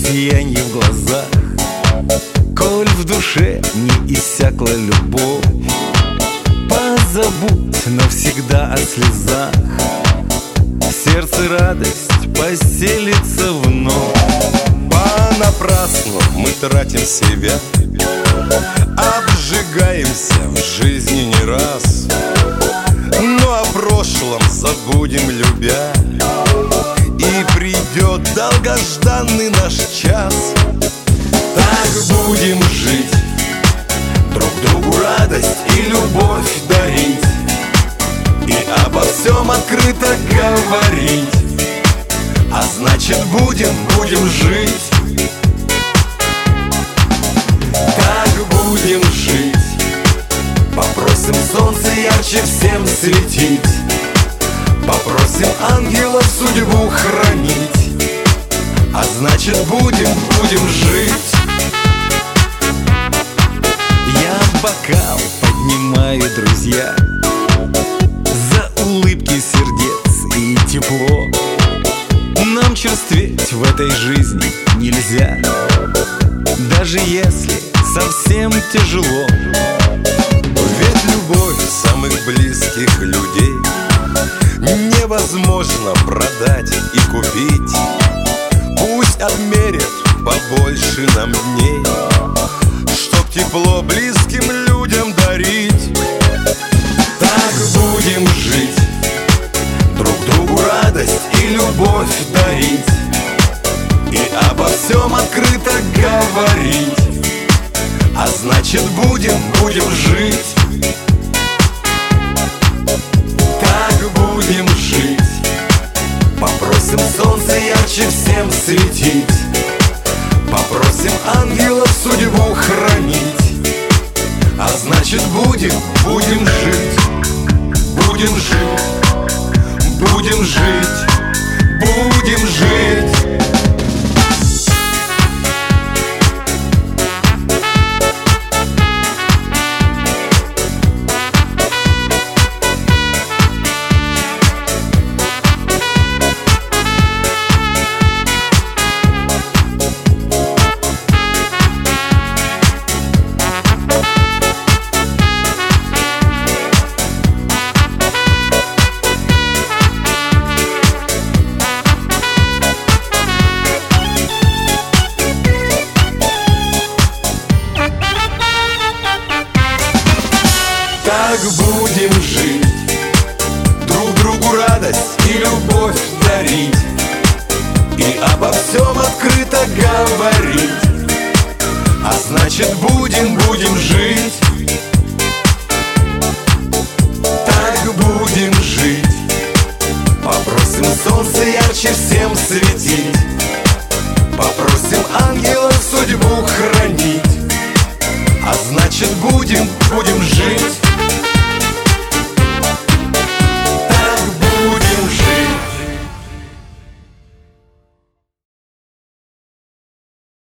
сиянье в глазах, коль в душе не иссякла любовь, позабудь навсегда о слезах, в сердце радость поселится вновь. Понапрасну мы тратим себя, обжигаемся в жизни не раз, но о прошлом забудем, любя, и придет долгожданный наш час. Так будем жить, друг другу радость и любовь дарить, и обо всем открыто говорить. А значит будем жить. Так будем жить. Попросим солнце ярче всем светить, попросим ангелов судьбу хранить. А значит будем жить. Я бокал поднимаю, друзья, за улыбки сердец и тепло. Нам черстветь в этой жизни нельзя, даже если совсем тяжело. Ведь любовь самых близких людей невозможно продать и купить. Пусть отмерят побольше нам дней, чтоб тепло близким людям дарить. Так будем жить, друг другу радость и любовь дарить, и обо всем открыто говорить. А значит будем жить. Так будем жить. Попросим солнце ярче всем светить, попросим ангелов судьбу хранить. А значит будем жить. Будем жить. Будем жить. Будем жить. Так будем жить, друг другу радость и любовь дарить, и обо всем открыто говорить. А значит будем жить. Так будем жить. Попросим солнце ярче всем светить, попросим ангелов